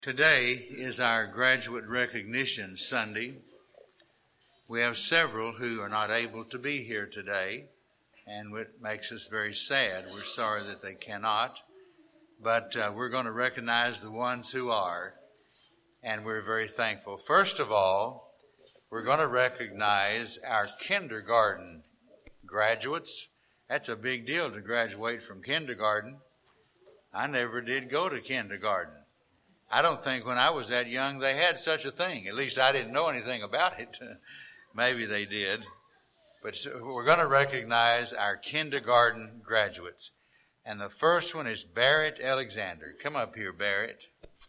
Today is our graduate recognition Sunday. We have several who are not able to be here today, and it makes us very sad. We're sorry that they cannot, but we're going to recognize the ones who are, and we're very thankful. First of all, we're going to recognize our kindergarten graduates. That's a big deal to graduate from kindergarten. I never did go to kindergarten. I don't think when I was that young they had such a thing. At least I didn't know anything about it. Maybe they did. But we're going to recognize our kindergarten graduates. And the first one is Barrett Alexander. Come up here, Barrett.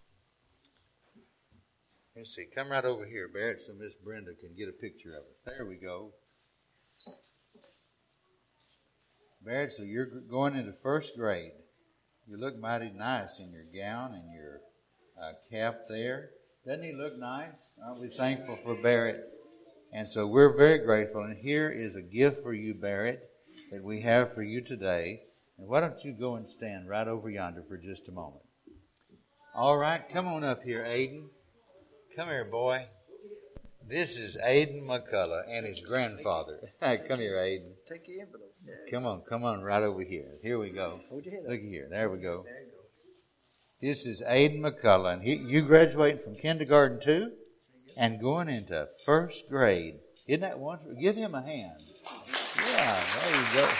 Let's see. Come right over here, Barrett, so Miss Brenda can get a picture of it. There we go. Barrett, so you're going into first grade. You look mighty nice in your gown and your cap there. Doesn't he look nice? Aren't we thankful for Barrett? And so we're very grateful. And here is a gift for you, Barrett, that we have for you today. And why don't you go and stand right over yonder for just a moment? All right, come on up here, Aiden. Come here, boy. This is Aiden McCullough and his grandfather. Come here, Aiden. Take your envelope. Come on, right over here. Here we go. Hold your head up. Look here. There we go. There you go. This is Aiden McCullough. And you graduating from kindergarten too? And going into first grade. Isn't that wonderful? Give him a hand. Yeah, there you go.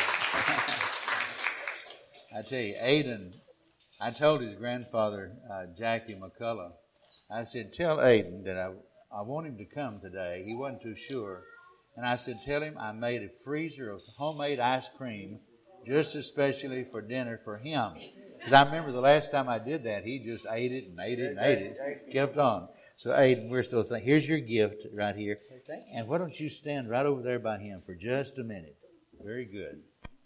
I tell you, Aiden, I told his grandfather, Jackie McCullough, I said, tell Aiden that I want him to come today. He wasn't too sure. And I said, tell him I made a freezer of homemade ice cream just especially for dinner for him. Because I remember the last time I did that, he just ate it and ate it and ate it. Kept on. So, Aiden, we're still thinking, here's your gift right here. And why don't you stand right over there by him for just a minute? Very good.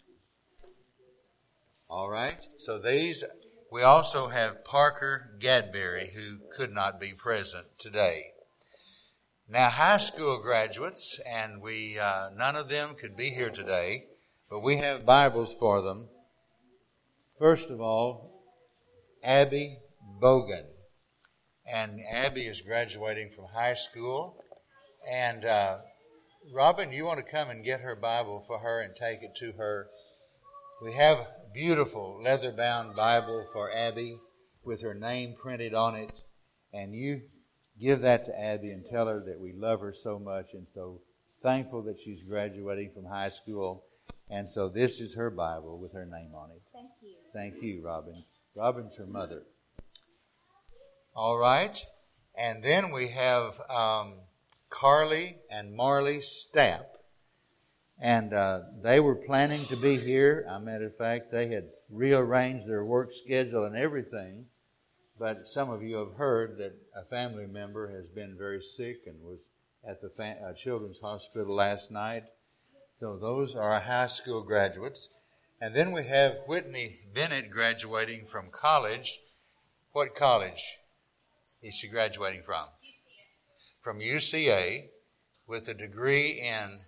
All right. So we also have Parker Gadberry, who could not be present today. Now, high school graduates, and none of them could be here today, but we have Bibles for them. First of all, Abby Bogan. And Abby is graduating from high school. And Robin, you want to come and get her Bible for her and take it to her? We have a beautiful leather-bound Bible for Abby with her name printed on it. And you give that to Abby and tell her that we love her so much and so thankful that she's graduating from high school. And so this is her Bible with her name on it. Thank you. Thank you, Robin. Robin's her mother. All right. And then we have Carly and Marley Stapp. And they were planning to be here. As a matter of fact, they had rearranged their work schedule and everything. But some of you have heard that a family member has been very sick and was at the Children's Hospital last night. So those are our high school graduates. And then we have Whitney Bennett graduating from college. What college is she graduating from? UCA. From UCA with a degree in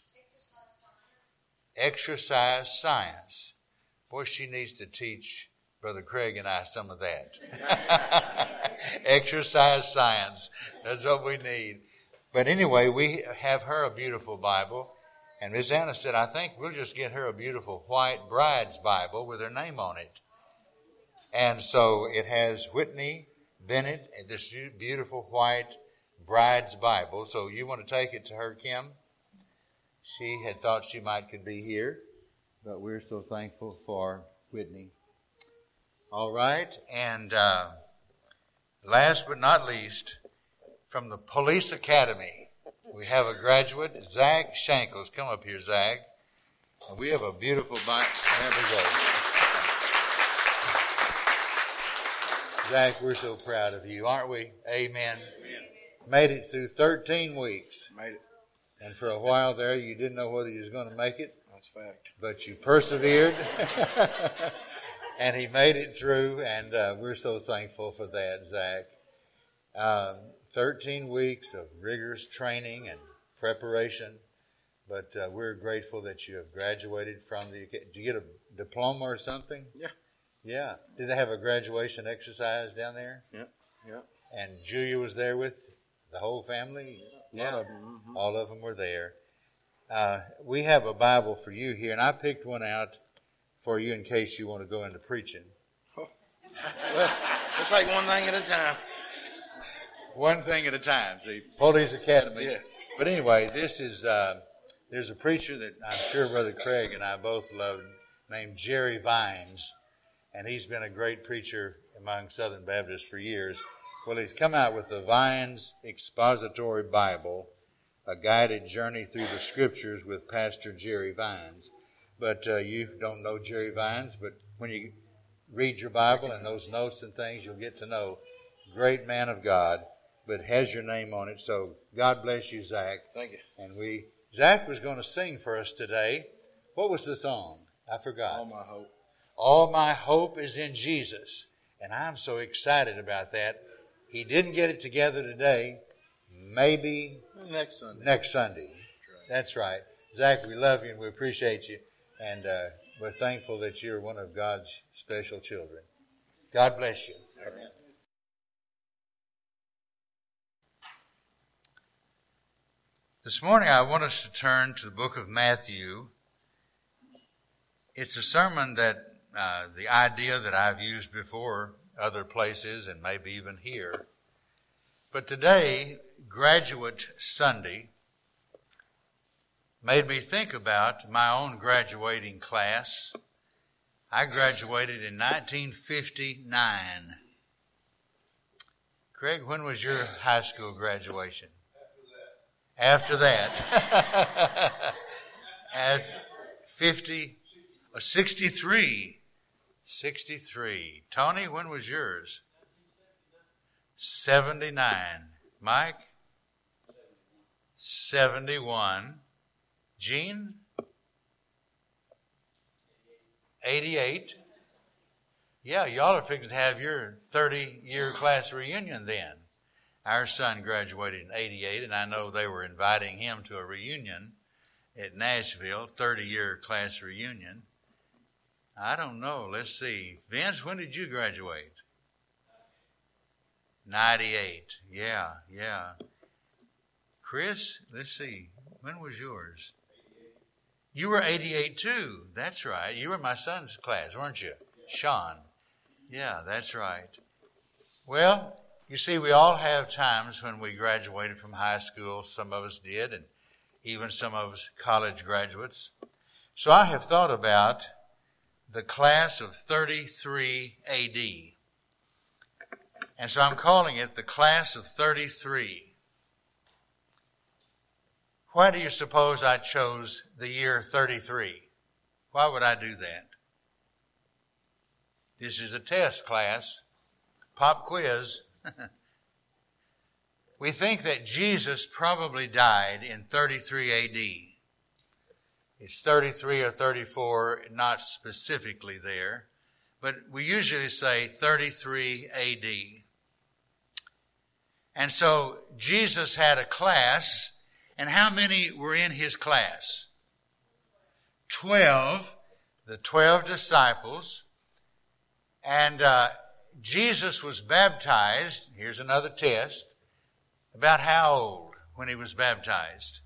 exercise science. Boy, she needs to teach Brother Craig and I some of that. Exercise science. That's what we need. But anyway, we have her a beautiful Bible. And Miss Anna said, I think we'll just get her a beautiful white bride's Bible with her name on it. And so it has Whitney Bennett, this beautiful white bride's Bible. So you want to take it to her, Kim? She had thought she could be here, but we're so thankful for Whitney. All right. And last but not least, from the Police Academy, we have a graduate, Zach Shankles. Come up here, Zach. And we have a beautiful Bible. There we go. Zach, we're so proud of you, aren't we? Amen. Amen. Made it through 13 weeks. Made it. And for a while there, you didn't know whether you was going to make it. That's fact. But you persevered. And he made it through, and we're so thankful for that, Zach. 13 weeks of rigorous training and preparation, but we're grateful that you have graduated from the... Did you get a diploma or something? Yeah. Yeah. Did they have a graduation exercise down there? Yeah. Julia was there with the whole family? Yeah, all of them were there. We have a Bible for you here, and I picked one out for you in case you want to go into preaching. Well, it's like one thing at a time. One thing at a time. See, Police Academy. Yeah. But anyway, this is, there's a preacher that I'm sure Brother Craig and I both love named Jerry Vines. And he's been a great preacher among Southern Baptists for years. Well, he's come out with the Vines Expository Bible, a guided journey through the Scriptures with Pastor Jerry Vines. But you don't know Jerry Vines, but when you read your Bible and those notes and things, you'll get to know great man of God, but has your name on it. So God bless you, Zach. Thank you. And Zach was going to sing for us today. What was the song? I forgot. All my hope. All my hope is in Jesus. And I'm so excited about that. He didn't get it together today. Maybe Next Sunday. Next Sunday. That's right. Zach, we love you and we appreciate you. And we're thankful that you're one of God's special children. God bless you. Amen. This morning I want us to turn to the book of Matthew. It's a sermon that the idea that I've used before other places and maybe even here. But today, Graduate Sunday, made me think about my own graduating class. I graduated in 1959. Craig, when was your high school graduation? After that. At 63. 63. Tony, when was yours? 79. Mike? 71. Gene? 88. Yeah, y'all are fixing to have your 30-year class reunion then. Our son graduated in 88, and I know they were inviting him to a reunion at Nashville, 30-year class reunion. I don't know. Let's see. Vince, when did you graduate? 98. Yeah. Chris, let's see. When was yours? You were 88 too. That's right. You were my son's class, weren't you? Sean. Yeah, that's right. Well, you see, we all have times when we graduated from high school. Some of us did, and even some of us college graduates. So I have thought about the class of 33 A.D. And so I'm calling it the class of 33. Why do you suppose I chose the year 33? Why would I do that? This is a test class, pop quiz. We think that Jesus probably died in 33 A.D. It's 33 or 34, not specifically there, but we usually say 33 A.D. And so Jesus had a class, and how many were in his class? 12, the 12 disciples, and Jesus was baptized. Here's another test. About how old when he was baptized?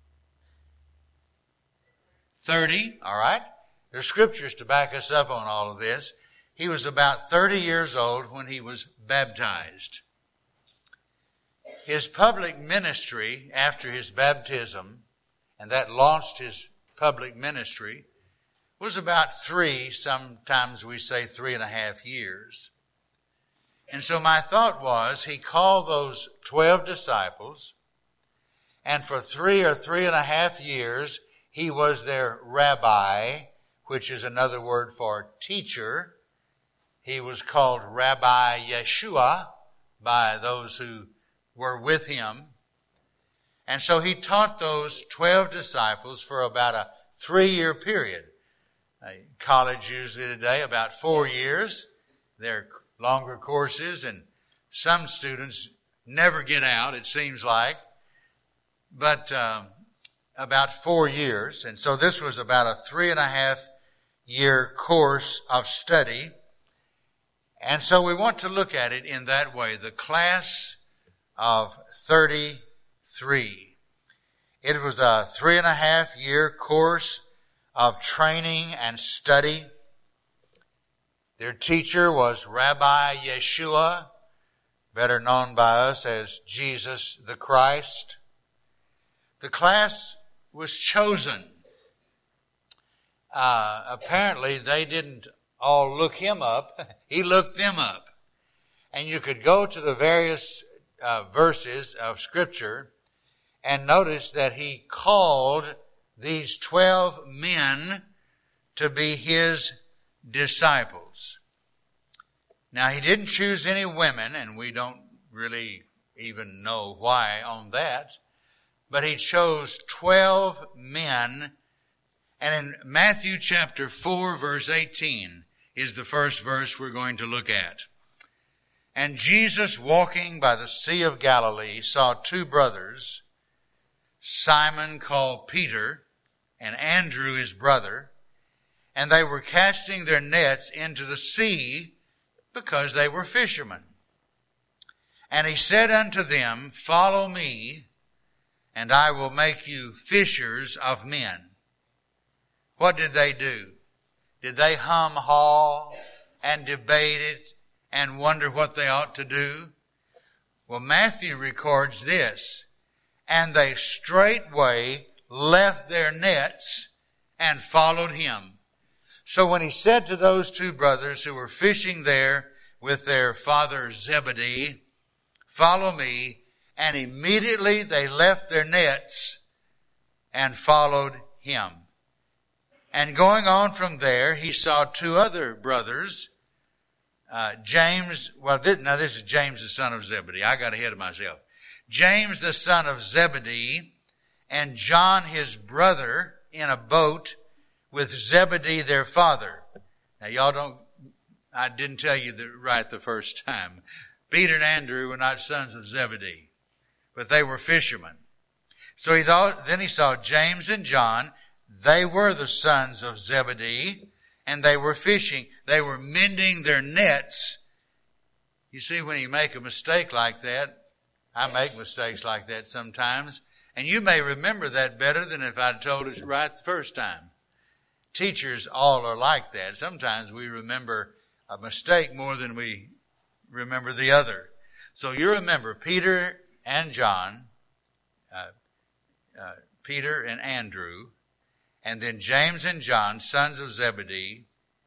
30, all right? There's scriptures to back us up on all of this. He was about 30 years old when he was baptized. His public ministry after his baptism, and that launched his public ministry, was about sometimes we say 3.5 years. And so my thought was, he called those 12 disciples, and for 3 or 3.5 years, he was their rabbi, which is another word for teacher. He was called Rabbi Yeshua by those who were with him. And so he taught those 12 disciples for about a 3-year period. College usually today, about 4 years. They're longer courses, and some students never get out, it seems like. But about 4 years. And so this was about a 3.5-year course of study. And so we want to look at it in that way. The class of 33. It was a 3.5-year course of training and study. Their teacher was Rabbi Yeshua, better known by us as Jesus the Christ. The class was chosen. Apparently they didn't all look him up. He looked them up. And you could go to the various verses of Scripture and notice that he called these 12 men to be his disciples. Now, he didn't choose any women, and we don't really even know why on that, but he chose 12 men. And in Matthew chapter 4, verse 18 is the first verse we're going to look at. And Jesus, walking by the Sea of Galilee, saw two brothers, Simon called Peter, and Andrew his brother, and they were casting their nets into the sea because they were fishermen. And he said unto them, Follow me, and I will make you fishers of men. What did they do? Did they hum-haw and debate it and wonder what they ought to do? Well, Matthew records this. And they straightway left their nets and followed him. So when he said to those two brothers who were fishing there with their father Zebedee, Follow me, and immediately they left their nets and followed him. And going on from there, he saw two other brothers, James, this is James the son of Zebedee. I got ahead of myself. James the son of Zebedee and John his brother in a boat with Zebedee their father. Now I didn't tell you that right the first time. Peter and Andrew were not sons of Zebedee, but they were fishermen. So then he saw James and John. They were the sons of Zebedee, and they were fishing. They were mending their nets. You see, when you make a mistake like that, I make mistakes like that sometimes, and you may remember that better than if I'd told it right the first time. Teachers all are like that. Sometimes we remember a mistake more than we remember the other. So you remember Peter and John, Peter and Andrew, and then James and John, sons of Zebedee,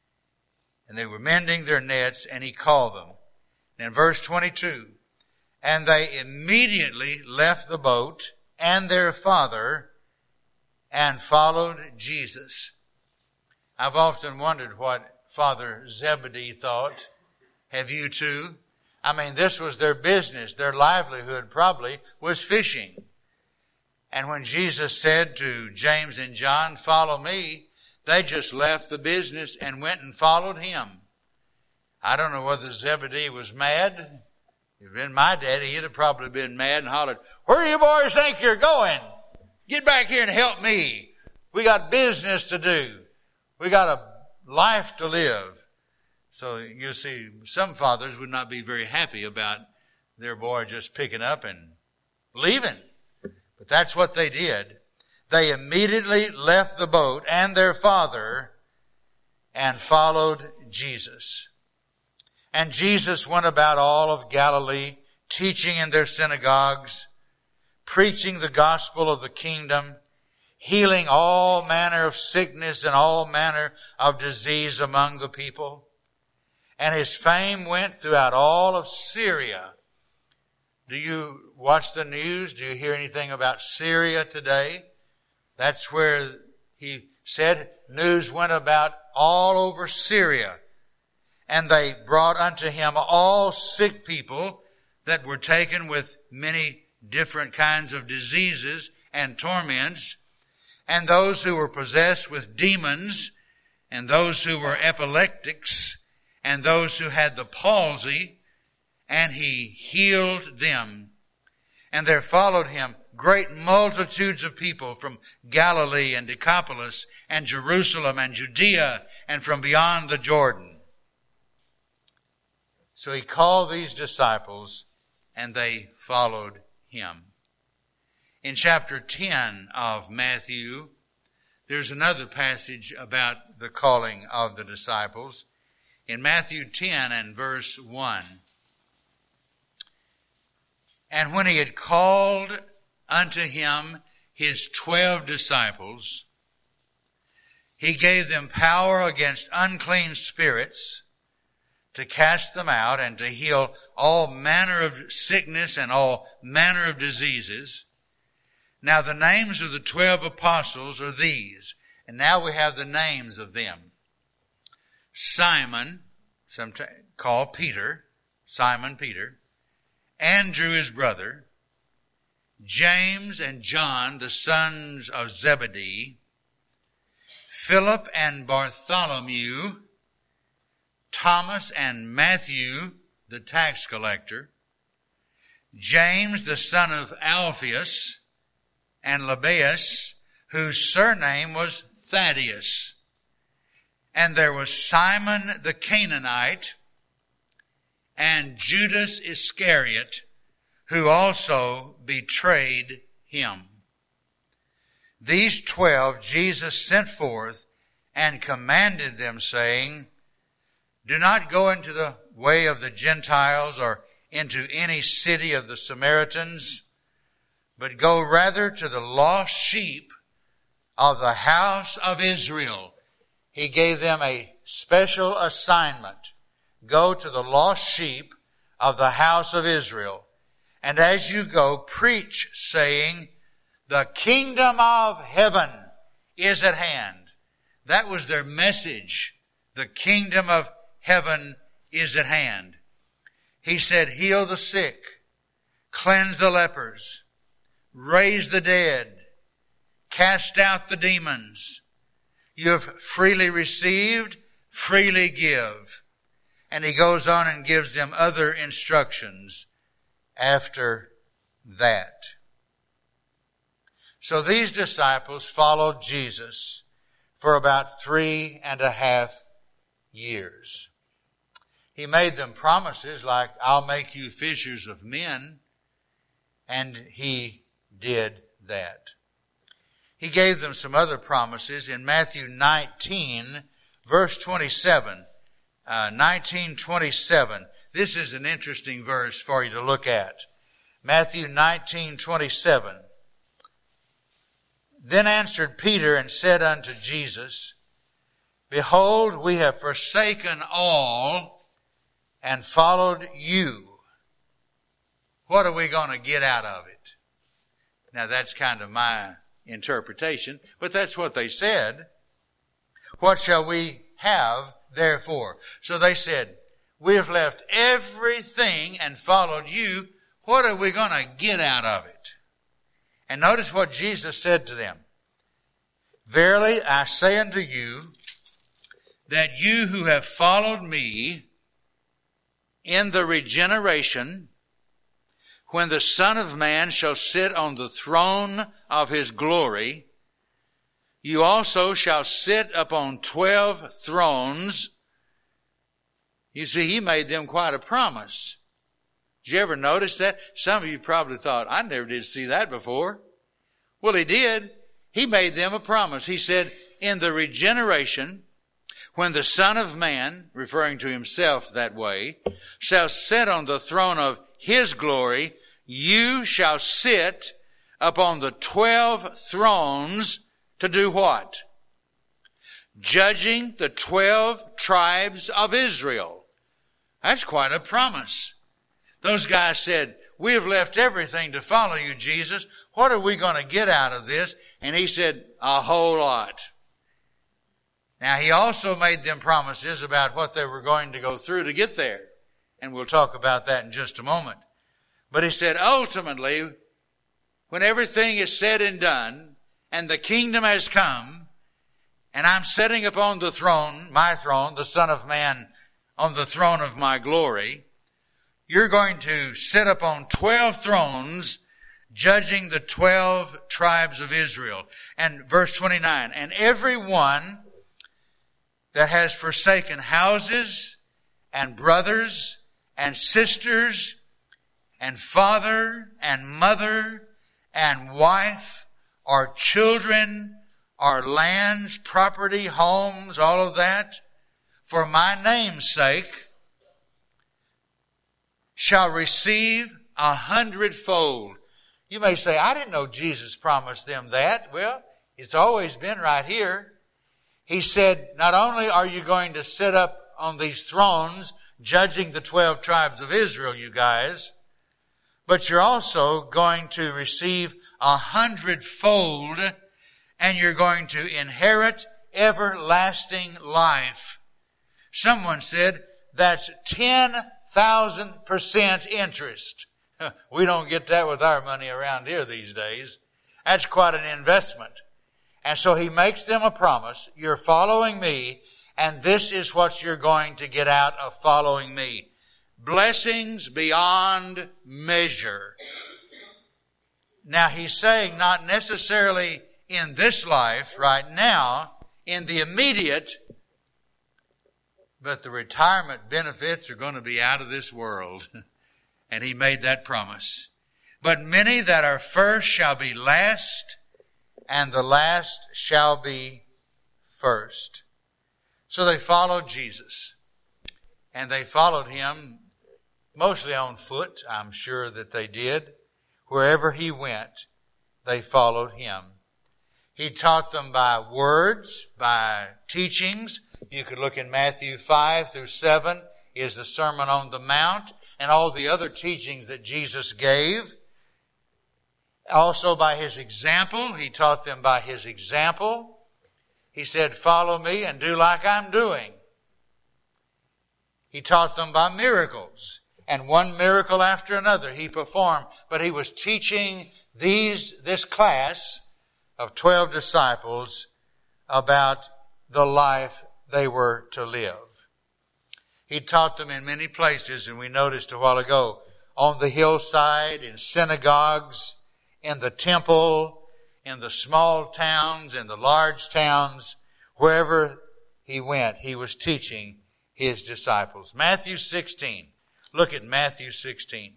and they were mending their nets, and he called them. And in verse 22, and they immediately left the boat and their father and followed Jesus. I've often wondered what Father Zebedee thought. Have you too? I mean, this was their business. Their livelihood probably was fishing. And when Jesus said to James and John, Follow me, they just left the business and went and followed him. I don't know whether Zebedee was mad. If it'd been my daddy, he'd have probably been mad and hollered, Where do you boys think you're going? Get back here and help me. We got business to do. We got a life to live. So you see, some fathers would not be very happy about their boy just picking up and leaving. But that's what they did. They immediately left the boat and their father and followed Jesus. And Jesus went about all of Galilee, teaching in their synagogues, preaching the gospel of the kingdom, healing all manner of sickness and all manner of disease among the people. And his fame went throughout all of Syria. Do you watch the news? Do you hear anything about Syria today? That's where he said news went about all over Syria. And they brought unto him all sick people that were taken with many different kinds of diseases and torments, and those who were possessed with demons, and those who were epileptics, and those who had the palsy, and he healed them. And there followed him great multitudes of people from Galilee and Decapolis and Jerusalem and Judea and from beyond the Jordan. So he called these disciples and they followed him. In chapter 10 of Matthew, there's another passage about the calling of the disciples. In Matthew 10 and verse 1, "And when he had called unto him his 12 disciples, he gave them power against unclean spirits to cast them out and to heal all manner of sickness and all manner of diseases. Now the names of the 12 apostles are these." And now we have the names of them. Simon, sometimes called Peter, Simon Peter, Andrew his brother, James and John, the sons of Zebedee, Philip and Bartholomew, Thomas and Matthew, the tax collector, James the son of Alphaeus, and Lebbaeus, whose surname was Thaddeus. And there was Simon the Canaanite, and Judas Iscariot, who also betrayed him. These 12 Jesus sent forth and commanded them, saying, "Do not go into the way of the Gentiles or into any city of the Samaritans, but go rather to the lost sheep of the house of Israel." He gave them a special assignment. Go to the lost sheep of the house of Israel. "And as you go, preach, saying, the kingdom of heaven is at hand." That was their message. The kingdom of heaven is at hand. He said, "Heal the sick, cleanse the lepers, raise the dead, cast out the demons. You have freely received, freely give." And he goes on and gives them other instructions after that. So these disciples followed Jesus for about 3.5 years. He made them promises like, "I'll make you fishers of men." And he did that. He gave them some other promises in Matthew 19, verse 27. 19:27. This is an interesting verse for you to look at. Matthew 19:27. "Then answered Peter and said unto Jesus, Behold, we have forsaken all and followed you. What are we going to get out of it?" Now that's kind of my interpretation, but that's what they said. "What shall we have therefore?" So they said, "We have left everything and followed you. What are we going to get out of it?" And notice what Jesus said to them. "Verily I say unto you, that you who have followed me in the regeneration, when the Son of Man shall sit on the throne of his glory, you also shall sit upon 12 thrones." You see, he made them quite a promise. Did you ever notice that? Some of you probably thought, "I never did see that before." Well, he did. He made them a promise. He said, "In the regeneration, when the Son of Man," referring to himself that way, "shall sit on the throne of his glory, you shall sit upon the 12 thrones to do what? Judging the 12 tribes of Israel." That's quite a promise. Those guys said, "We have left everything to follow you, Jesus. What are we going to get out of this?" And he said, "A whole lot." Now he also made them promises about what they were going to go through to get there. And we'll talk about that in just a moment. But he said, ultimately, when everything is said and done, and the kingdom has come, and I'm sitting upon the throne, my throne, the Son of Man, on the throne of my glory, you're going to sit upon 12 thrones, judging the 12 tribes of Israel. And verse 29, "And every one that has forsaken houses and brothers and sisters and father and mother and wife or children or lands, property, homes, all of that, for my name's sake, shall receive 100-fold. You may say, I didn't know Jesus promised them that. Well, it's always been right here. He said, not only are you going to sit up on these thrones judging the 12 tribes of Israel, you guys, but you're also going to receive 100-fold, and you're going to inherit everlasting life. Someone said that's 10,000% interest. We don't get that with our money around here these days. That's quite an investment. And so he makes them a promise. You're following me, and this is what you're going to get out of following me. Blessings beyond measure. Now he's saying not necessarily in this life right now, in the immediate, but the retirement benefits are going to be out of this world. And he made that promise. But many that are first shall be last, and the last shall be first. So they followed Jesus. And they followed him mostly on foot. I'm sure that they did. Wherever he went, they followed him. He taught them by words, by teachings. You could look in Matthew 5-7 is the Sermon on the Mount and all the other teachings that Jesus gave. Also by his example. He taught them by his example. He said, follow me and do like I'm doing. He taught them by miracles. And one miracle after another he performed. But he was teaching this class of 12 disciples about the life they were to live. He taught them in many places, and we noticed a while ago, on the hillside, in synagogues, in the temple, in the small towns, in the large towns, wherever he went, he was teaching his disciples. Matthew 16. Look at Matthew 16.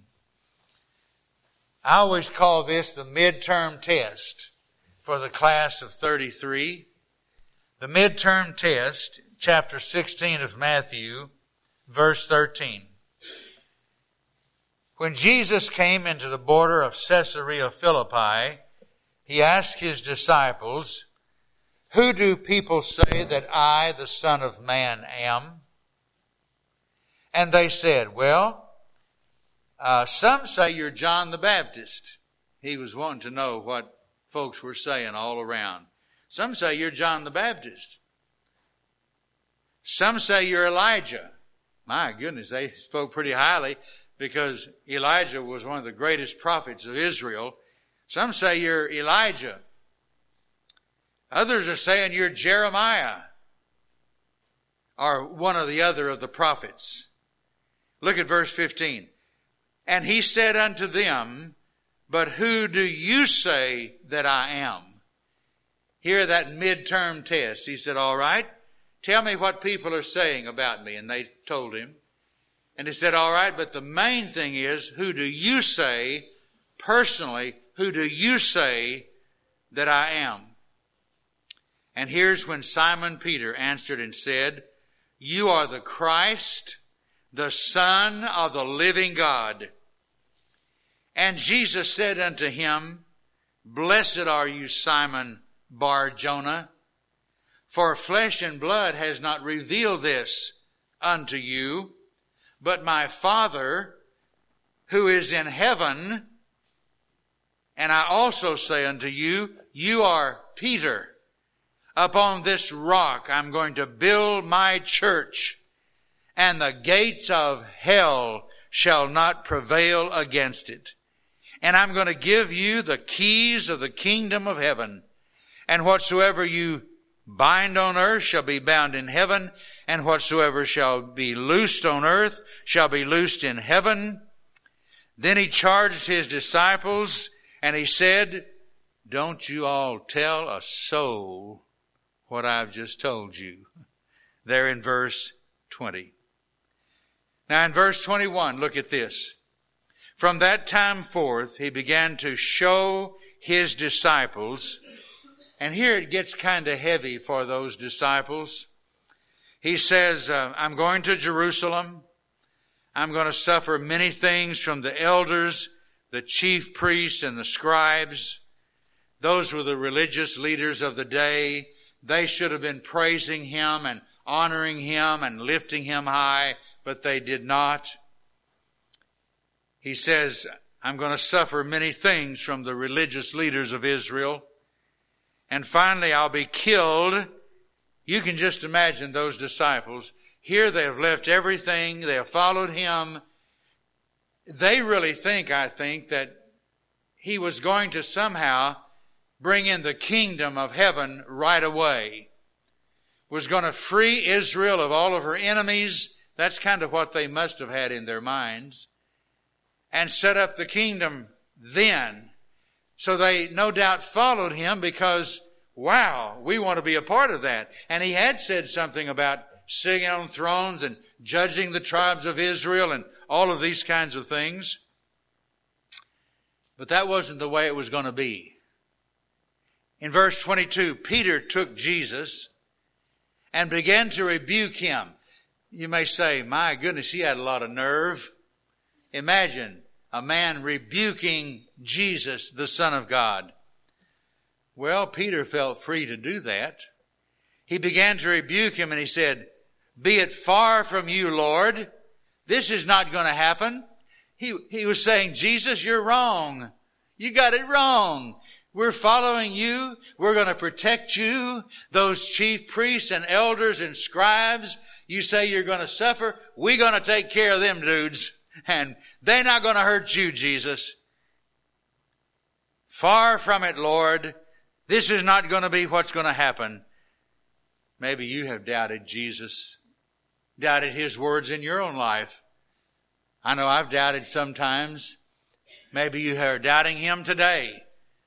I always call this the midterm test for the class of 33. The midterm test, chapter 16 of Matthew, verse 13. When Jesus came into the border of Caesarea Philippi, he asked his disciples, who do people say that I, the Son of Man, am? And they said, well, some say you're John the Baptist. He was wanting to know what folks were saying all around. Some say you're John the Baptist. Some say you're Elijah. My goodness, they spoke pretty highly because Elijah was one of the greatest prophets of Israel. Some say you're Elijah. Others are saying you're Jeremiah or one or the other of the prophets. Look at verse 15. And he said unto them, but who do you say that I am? Here, that midterm test. He said, all right, tell me what people are saying about me. And they told him. And he said, all right, but the main thing is, who do you say, personally, who do you say that I am? And here's when Simon Peter answered and said, you are the Christ, the Son of the living God. And Jesus said unto him, blessed are you, Simon Bar-Jonah, for flesh and blood has not revealed this unto you, but my Father who is in heaven. And I also say unto you, you are Peter. Upon this rock I'm going to build my church, and the gates of hell shall not prevail against it. And I'm going to give you the keys of the kingdom of heaven. And whatsoever you bind on earth shall be bound in heaven, and whatsoever shall be loosed on earth shall be loosed in heaven. Then he charged his disciples, and he said, don't you all tell a soul what I've just told you. There in verse 20. Now in verse 21, look at this. From that time forth, he began to show his disciples, and here it gets kind of heavy for those disciples. He says, I'm going to Jerusalem. I'm going to suffer many things from the elders, the chief priests, and the scribes. Those were the religious leaders of the day. They should have been praising him and honoring him and lifting him high, but they did not. He says, I'm going to suffer many things from the religious leaders of Israel. And finally, I'll be killed. You can just imagine those disciples. Here they have left everything. They have followed him. They really think, I think, that he was going to somehow bring in the kingdom of heaven right away. Was going to free Israel of all of her enemies. That's kind of what they must have had in their minds. And set up the kingdom then. So they no doubt followed him because, wow, we want to be a part of that. And he had said something about sitting on thrones and judging the tribes of Israel and all of these kinds of things. But that wasn't the way it was going to be. In verse 22, Peter took Jesus and began to rebuke him. You may say, my goodness, he had a lot of nerve. Imagine a man rebuking Jesus, the Son of God. Well, Peter felt free to do that. He began to rebuke him and he said, be it far from you, Lord. This is not going to happen. He was saying, Jesus, you're wrong. You got it wrong. We're following you. We're going to protect you. Those chief priests and elders and scribes, you say you're going to suffer. We're going to take care of them dudes. And they're not going to hurt you, Jesus. Far from it, Lord. This is not going to be what's going to happen. Maybe you have doubted Jesus, doubted his words in your own life. I know I've doubted sometimes. Maybe you are doubting him today.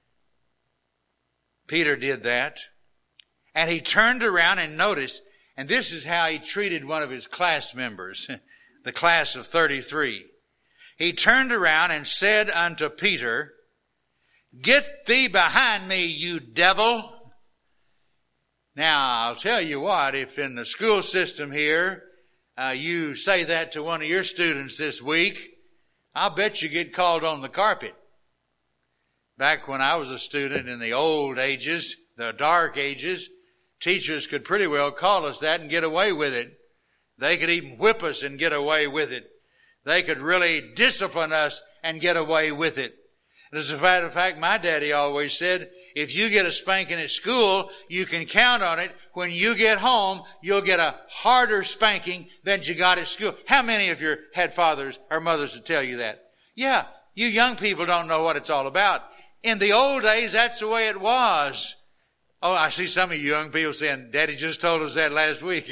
Peter did that. And he turned around and noticed, and this is how he treated one of his class members, the class of 33. He turned around and said unto Peter, get thee behind me, you devil. Now, I'll tell you what, if in the school system here, you say that to one of your students this week, I'll bet you get called on the carpet. Back when I was a student in the old ages, the dark ages, teachers could pretty well call us that and get away with it. They could even whip us and get away with it. They could really discipline us and get away with it. As a matter of fact, my daddy always said, if you get a spanking at school, you can count on it. When you get home, you'll get a harder spanking than you got at school. How many of you had fathers or mothers to tell you that? Yeah, you young people don't know what it's all about. In the old days, that's the way it was. Oh, I see some of you young people saying, Daddy just told us that last week.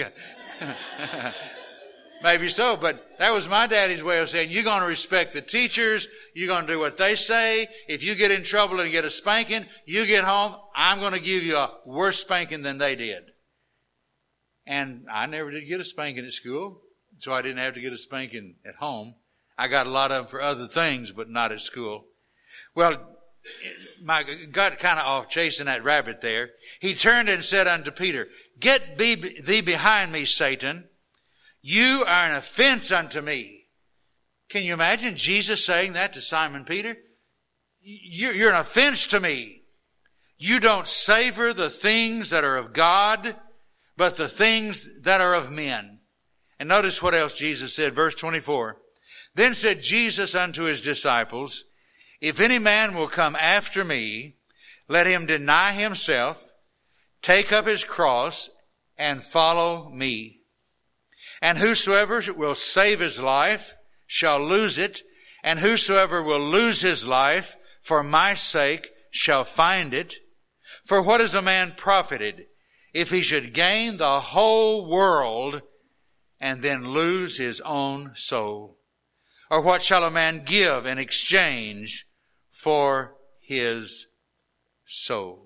Maybe so, but that was my daddy's way of saying, you're going to respect the teachers. You're going to do what they say. If you get in trouble and get a spanking, you get home, I'm going to give you a worse spanking than they did. And I never did get a spanking at school, so I didn't have to get a spanking at home. I got a lot of them for other things, but not at school. Well, got kind of off chasing that rabbit there. He turned and said unto Peter, get thee behind me, Satan. You are an offense unto me. Can you imagine Jesus saying that to Simon Peter? You're an offense to me. You don't savor the things that are of God, but the things that are of men. And notice what else Jesus said, verse 24. Then said Jesus unto his disciples, if any man will come after me, let him deny himself, take up his cross, and follow me. And whosoever will save his life shall lose it, and whosoever will lose his life for my sake shall find it. For what is a man profited if he should gain the whole world and then lose his own soul? Or what shall a man give in exchange for his soul?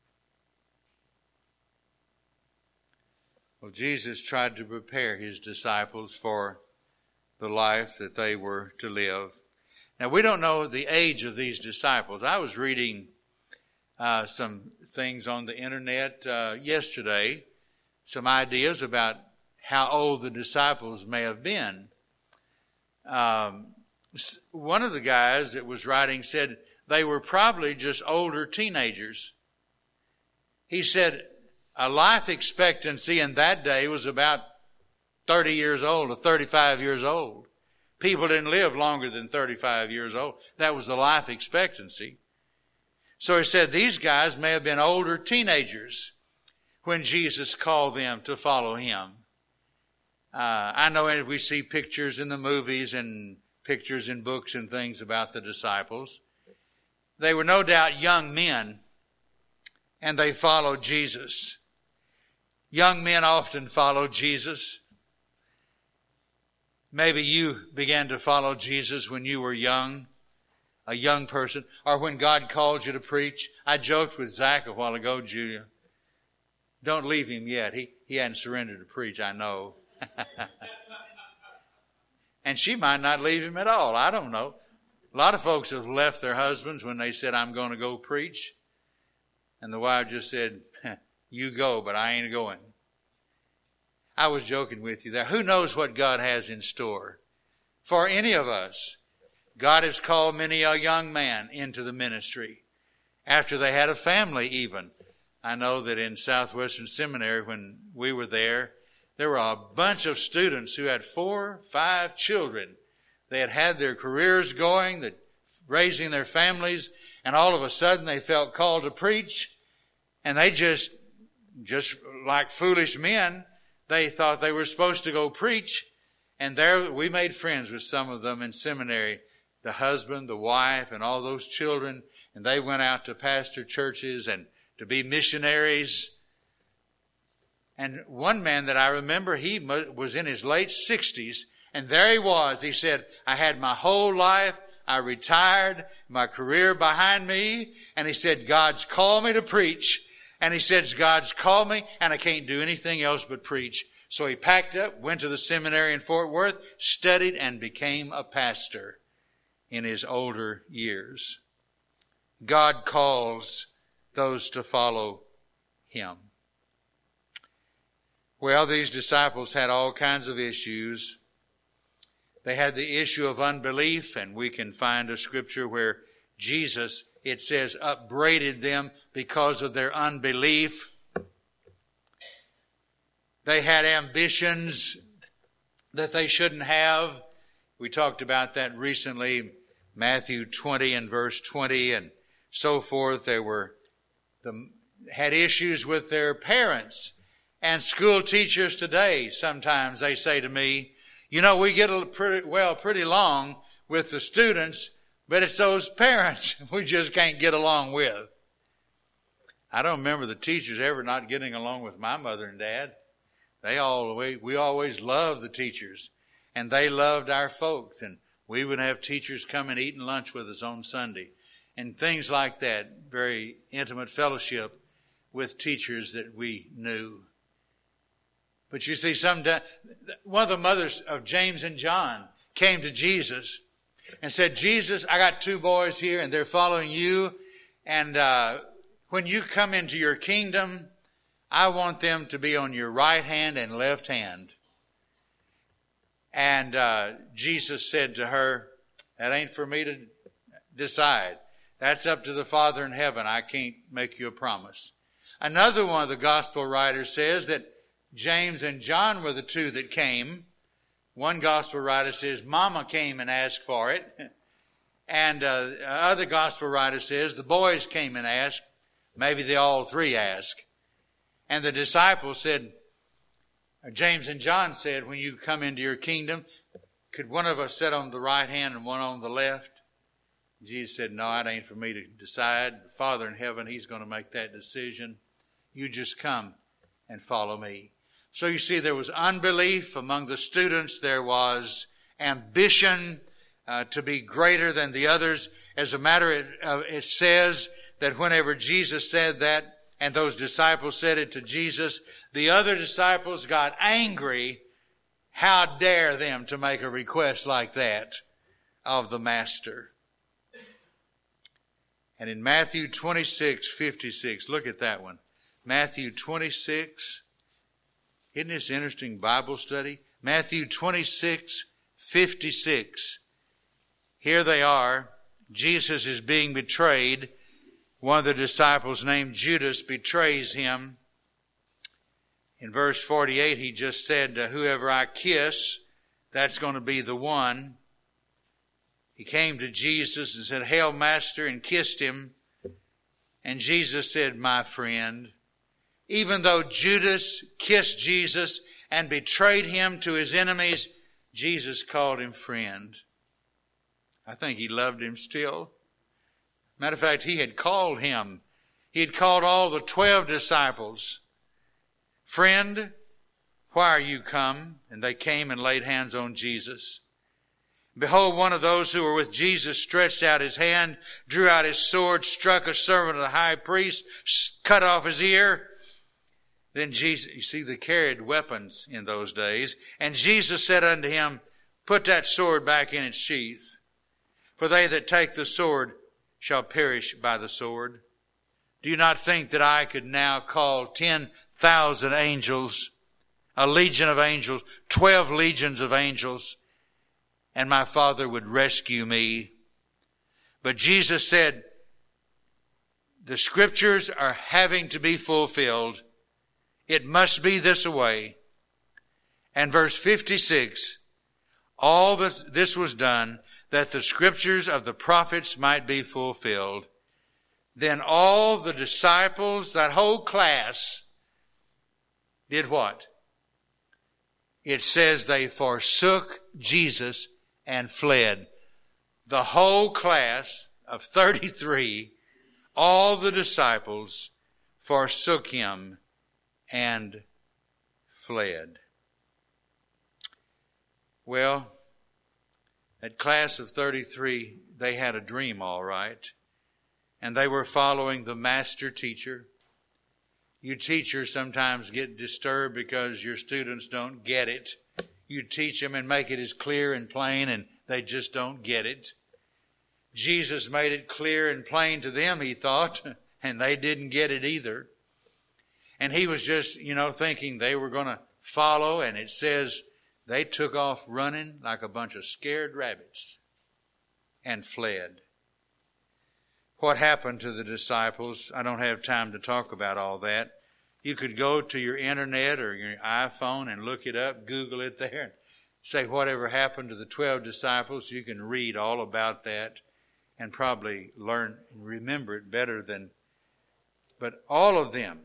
Well, Jesus tried to prepare his disciples for the life that they were to live. Now, we don't know the age of these disciples. I was reading some things on the internet yesterday, some ideas about how old the disciples may have been. One of the guys that was writing said they were probably just older teenagers. He said a life expectancy in that day was about 30 years old or 35 years old. People didn't live longer than 35 years old. That was the life expectancy. So he said these guys may have been older teenagers when Jesus called them to follow him. I know we see pictures in the movies and pictures in books and things about the disciples. They were no doubt young men, and they followed Jesus. Young men often follow Jesus. Maybe you began to follow Jesus when you were young, a young person, or when God called you to preach. I joked with Zach a while ago, Julia. Don't leave him yet. He hadn't surrendered to preach, I know. And she might not leave him at all. I don't know. A lot of folks have left their husbands when they said, I'm going to go preach. And the wife just said, you go, but I ain't going. I was joking with you there. Who knows what God has in store for any of us? God has called many a young man into the ministry after they had a family even. I know that in Southwestern Seminary when we were there were a bunch of students who had 4, 5 children. They had had their careers going, raising their families, and all of a sudden they felt called to preach, and they just like foolish men, they thought they were supposed to go preach. And there we made friends with some of them in seminary, the husband, the wife, and all those children. And they went out to pastor churches and to be missionaries. And one man that I remember, he was in his late 60s. And there he was. He said, I had my whole life. I retired, my career behind me. And he said, God's called me to preach. And he says, God's called me and I can't do anything else but preach. So he packed up, went to the seminary in Fort Worth, studied, and became a pastor in his older years. God calls those to follow him. Well, these disciples had all kinds of issues. They had the issue of unbelief, and we can find a scripture where Jesus, it says, upbraided them because of their unbelief. They had ambitions that they shouldn't have. We talked about that recently, Matthew 20 and verse 20 and so forth. They had issues with their parents. And school teachers today, sometimes they say to me, you know, we get pretty along with the students, but it's those parents we just can't get along with. I don't remember the teachers ever not getting along with my mother and dad. We always loved the teachers, and they loved our folks, and we would have teachers come and eating lunch with us on Sunday, and things like that. Very intimate fellowship with teachers that we knew. But you see, one of the mothers of James and John came to Jesus and said, Jesus, I got 2 boys here and they're following you. And when you come into your kingdom, I want them to be on your right hand and left hand. And Jesus said to her, that ain't for me to decide. That's up to the Father in heaven. I can't make you a promise. Another one of the gospel writers says that James and John were the 2 that came. One gospel writer says Mama came and asked for it. And other gospel writer says the boys came and asked. Maybe they all 3 asked. And the disciples said, James and John said, when you come into your kingdom, could one of us sit on the right hand and one on the left? Jesus said, no, it ain't for me to decide. The Father in heaven, he's going to make that decision. You just come and follow me. So you see, there was unbelief among the students. There was ambition to be greater than the others. As a matter of it says that whenever Jesus said that, and those disciples said it to Jesus, the other disciples got angry. How dare them to make a request like that of the Master. And in Matthew 26:56, look at that one. Matthew 26, isn't this interesting Bible study? Matthew 26:56. Here they are. Jesus is being betrayed. One of the disciples named Judas betrays him. In verse 48, he just said, whoever I kiss, that's going to be the one. He came to Jesus and said, Hail, Master, and kissed him. And Jesus said, my friend. Even though Judas kissed Jesus and betrayed him to his enemies, Jesus called him friend. I think he loved him still. Matter of fact, he had called him. He had called all the 12 disciples. Friend, why are you come? And they came and laid hands on Jesus. Behold, one of those who were with Jesus stretched out his hand, drew out his sword, struck a servant of the high priest, cut off his ear. Then Jesus, you see, they carried weapons in those days. And Jesus said unto him, put that sword back in its sheath. For they that take the sword shall perish by the sword. Do you not think that I could now call 10,000 angels, a legion of angels, 12 legions of angels, and my Father would rescue me? But Jesus said, the scriptures are having to be fulfilled. It must be this way. And verse 56, all this was done that the scriptures of the prophets might be fulfilled. Then all the disciples, that whole class, did what? It says they forsook Jesus and fled. The whole class of 33, all the disciples forsook him and fled. Well, that class of 33, they had a dream, all right. And they were following the master teacher. You teachers sometimes get disturbed because your students don't get it. You teach them and make it as clear and plain, and they just don't get it. Jesus made it clear and plain to them, he thought, and they didn't get it either. And he was just, thinking they were going to follow, and it says they took off running like a bunch of scared rabbits and fled. What happened to the disciples? I don't have time to talk about all that. You could go to your internet or your iPhone and look it up, Google it there, and say whatever happened to the 12 disciples. You can read all about that and probably learn and remember it better than. But all of them,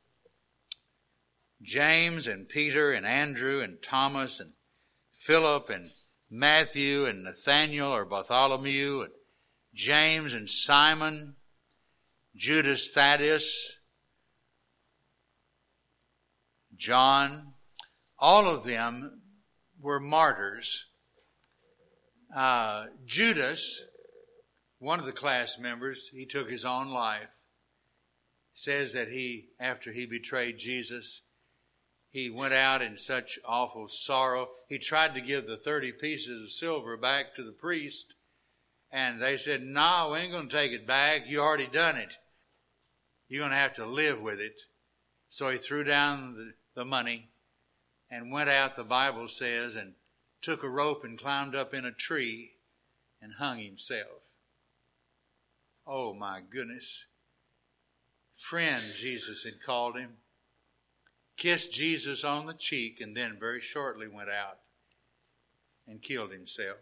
James and Peter and Andrew and Thomas and Philip and Matthew and Nathaniel or Bartholomew and James and Simon, Judas Thaddeus, John, all of them were martyrs. Judas, one of the class members, he took his own life. It says that after he betrayed Jesus, he went out in such awful sorrow. He tried to give the 30 pieces of silver back to the priest. And they said, no, we ain't going to take it back. You already done it. You're going to have to live with it. So he threw down the money and went out, the Bible says, and took a rope and climbed up in a tree and hung himself. Oh, my goodness. Friend, Jesus had called him. Kissed Jesus on the cheek and then very shortly went out and killed himself.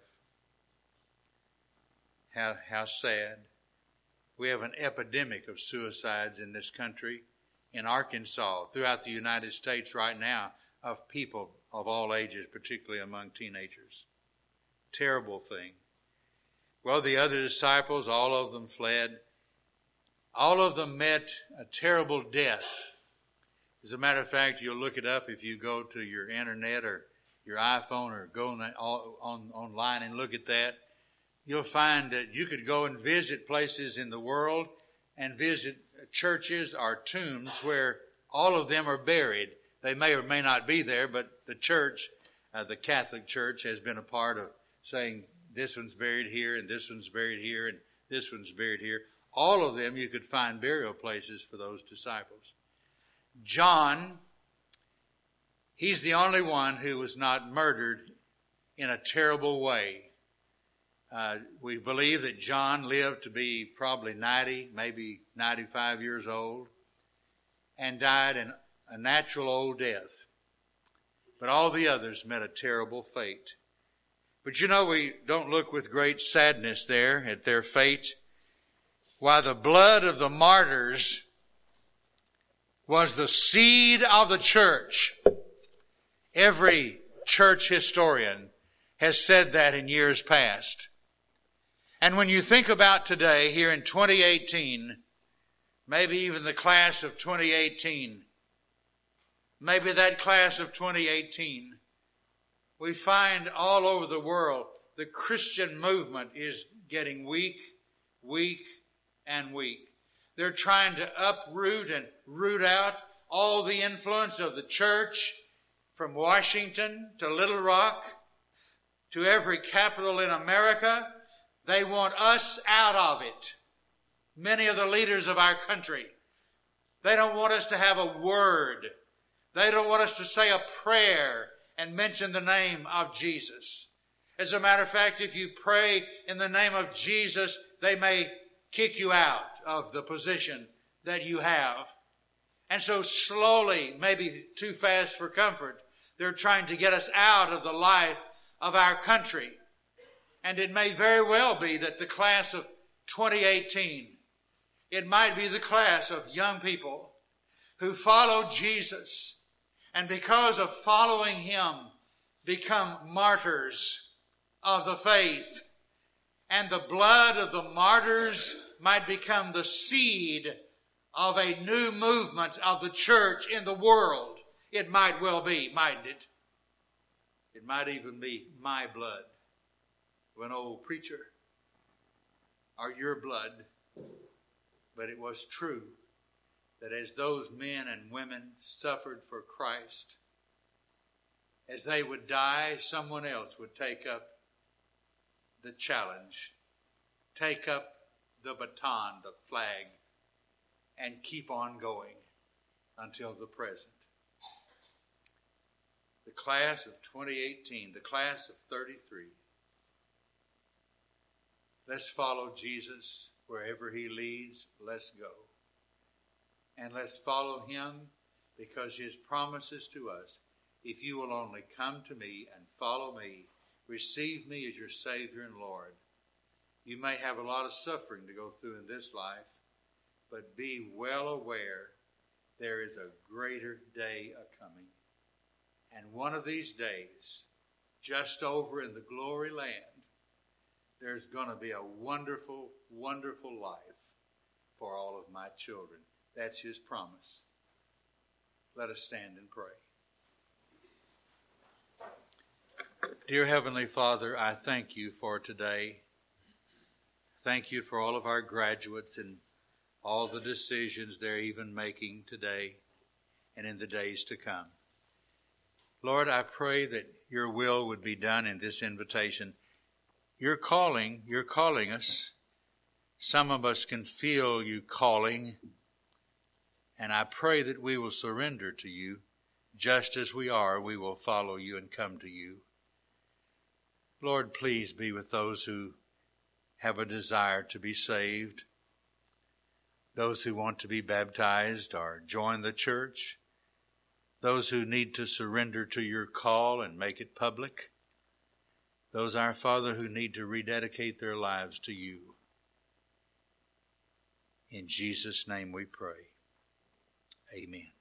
How sad. We have an epidemic of suicides in this country, in Arkansas, throughout the United States right now, of people of all ages, particularly among teenagers. Terrible thing. Well, the other disciples, all of them fled. All of them met a terrible death. As a matter of fact, you'll look it up if you go to your internet or your iPhone or go online and look at that. You'll find that you could go and visit places in the world and visit churches or tombs where all of them are buried. They may or may not be there, but the church, the Catholic Church, has been a part of saying this one's buried here, and this one's buried here, and this one's buried here. All of them you could find burial places for those disciples. John, he's the only one who was not murdered in a terrible way. We believe that John lived to be probably 90, maybe 95 years old, and died in a natural old death. But all the others met a terrible fate. But you know, we don't look with great sadness there at their fate. Why, the blood of the martyrs was the seed of the church. Every church historian has said that in years past. And when you think about today, here in 2018, maybe even the class of 2018, maybe that class of 2018, we find all over the world the Christian movement is getting weak, and weak. They're trying to uproot and root out all the influence of the church from Washington to Little Rock to every capital in America. They want us out of it. Many of the leaders of our country, they don't want us to have a word. They don't want us to say a prayer and mention the name of Jesus. As a matter of fact, if you pray in the name of Jesus, they may kick you out of the position that you have. And so slowly, maybe too fast for comfort, they're trying to get us out of the life of our country. And it may very well be that the class of 2018, it might be the class of young people who follow Jesus, and because of following Him, become martyrs of the faith. And the blood of the martyrs might become the seed of a new movement of the church in the world. It might well be, mightn't it? It might even be my blood of an old preacher, or your blood. But it was true that as those men and women suffered for Christ, as they would die, someone else would take up the challenge, take up the baton, the flag, and keep on going until the present. The class of 2018, the class of 33. Let's follow Jesus wherever He leads. Let's go. And let's follow Him because His promises to us, if you will only come to me and follow me, receive me as your Savior and Lord. You may have a lot of suffering to go through in this life, but be well aware there is a greater day a-coming. And one of these days, just over in the glory land, there's going to be a wonderful, wonderful life for all of my children. That's His promise. Let us stand and pray. Dear Heavenly Father, I thank You for today. Thank You for all of our graduates and all the decisions they're even making today and in the days to come. Lord, I pray that Your will would be done in this invitation. You're calling us. Some of us can feel You calling, and I pray that we will surrender to You. Just as we are, we will follow You and come to You. Lord, please be with those who have a desire to be saved, those who want to be baptized or join the church, those who need to surrender to Your call and make it public, those, our Father, who need to rededicate their lives to You. In Jesus' name we pray. Amen.